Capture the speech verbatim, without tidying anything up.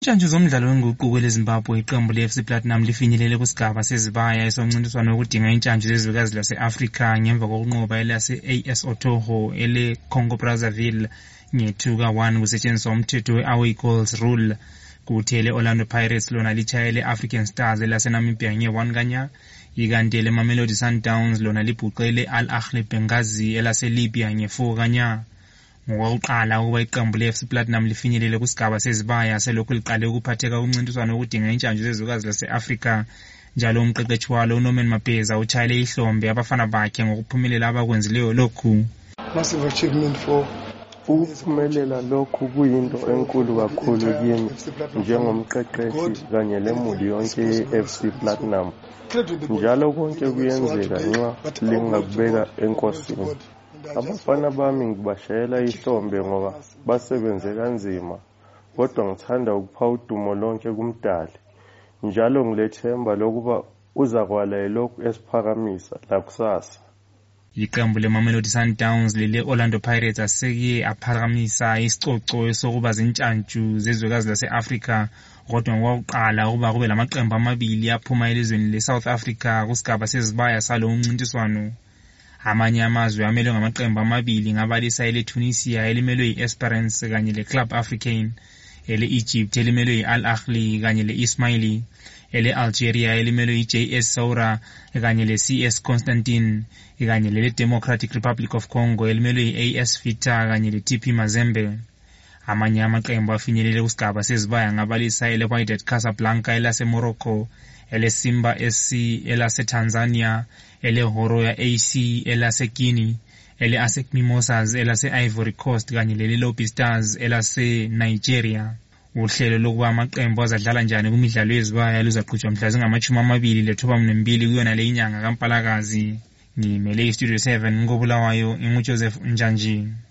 Ntshantshi zomdlalo wenguquko leZimbabwe iqembu le-F C Platinum lifinyelele kusigaba sezibaya esomncintiswano wokudinga intshantshi zezwekazi lase-Afrika ngemva kokunqoba elase-A S Otoho ele-Congo Brazzaville nge-two ka one kusetshenziswa umthetho we-away goals rule. Kuthi ele-Orlando Pirates lona litshaya ele-African Stars elase-Namibia nge-one kanya, ikanti ele-Mamelodi Sundowns lona libhuqe ele-Al Ahly Benghazi elase-Libya nge-four kanya. Ngokuqala ukuba iqembu le-F C Platinum lifinyelele kusigaba sezibaya selokhu liqale ukuphatheka kumncintiswano wokudinga intshantshi zezwekazi lase-Afrika, njalo umqeqeshi walo uNorman Mapeza utshayele ihlombe abafana bakhe ngokuphumelela abakwenzileyo lokhu. Massive achievement for ukuphumelela lokhu kuyinto enkulu kakhulu kimi njengomqeqeshi kanye lemuli yonke ye-F C Platinum. Njalo konke kuyenzeka nxa lingakubeka enkosini. Abafana bami ngibashayela ihlombe ngoba basebenze kanzima, kodwa ngithanda ukupha udumo lonke kumdali. Njalo ngilethemba lokuba uzakwala yilokhu esiphakamisa lakusasa. Iqembu le-Mamelodi Sundowns lele-Orlando Pirates aseke aphakamisa isicoco sokuba zintshantshi zezwekazi lase-Afrika, kodwa ngokuqala ukuba kube lamaqembu amabili aphuma elizweni le-South Africa kusigaba sezibaya salo umncintiswano. Amanye amazwe amelwe ngamaqembu amabili ngabalisa ele-Tunisia elimelwe yi-Esperance kanye le-Club Africain, ele-Egypt elimelwe yi-Al Ahly kanye le-Ismaili, ele-Algeria elimelwe yi-J S Saoura kanye le-C S Constantine, kanye lele-Democratic Republic of Congo elimelwe yi-A S Vita kanye le-T P Mazembe. Amanye amaqembu afinyelele kusigaba sezibaya ngabalisa ele-Wydad Casablanca elase-Morocco, ele-Simba S C elase-Tanzania, ele-Horoya A C elase-Guinea, ele-ASEC Mimosas elase-Ivory Coast kanye lele-Lobby Stars elase-Nigeria. Uhlelo lokuba amaqembu azadlala njani kumidlalo yezibaya luzaqhutshwa mhla zingamashumi amabili lethoba mbili kuyona le inyanga kaMpalakazi. Ngimele iStudio seven ngobulawayo, inguJoseph Njanji.